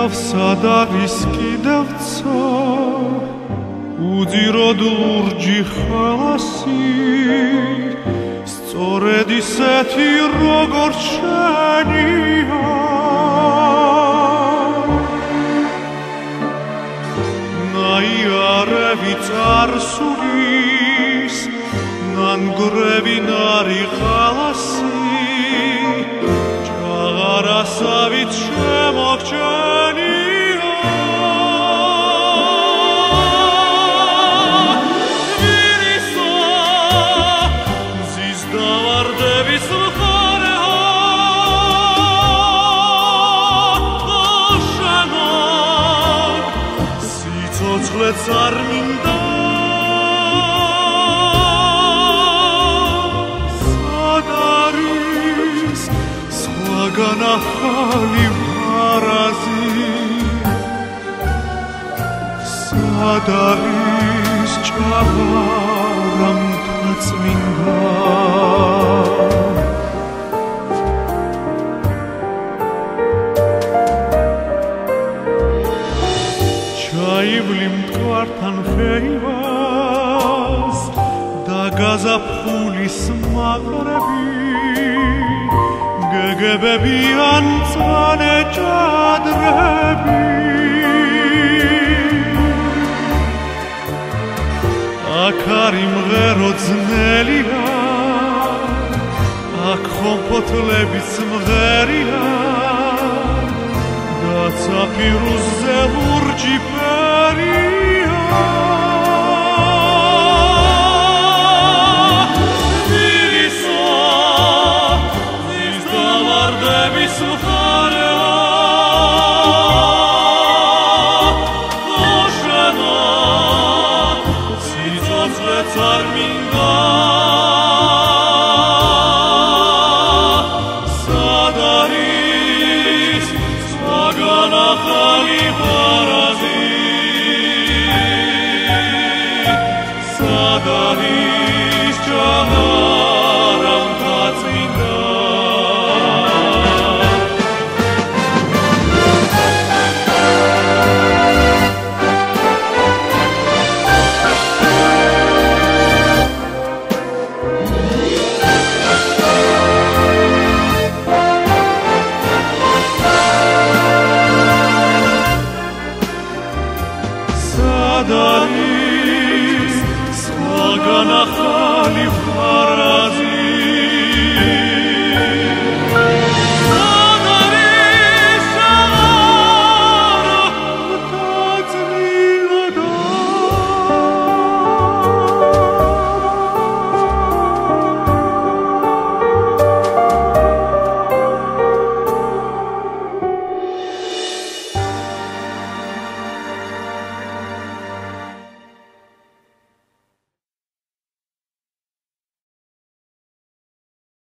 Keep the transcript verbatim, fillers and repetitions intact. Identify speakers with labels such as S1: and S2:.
S1: სად არის კიდევცა უძიროდ ლურჯი ხალასი სწორედ ისეთი როგორც შენია ნაიარევი წარსულის ნანგრევი ნარი ხალასი ჭაღარასავით შემოგჩენია ვირისა მზის დავარდების მხარეა შენად სიცოცხლეც არ მინდა განახალი ვარაზი სად არის ჭავარამთა წმინდა ჩაივლი მტკვართან ხეივას და გაზაფხულის მაყრები გეგებები ან მწვანე ჭადრები აქ არი მღერო ძნელია აქ ხომფოთლებიც მღერია და ცაფირუზე ლურჯი ფერია სად არის სხვაგან ახალი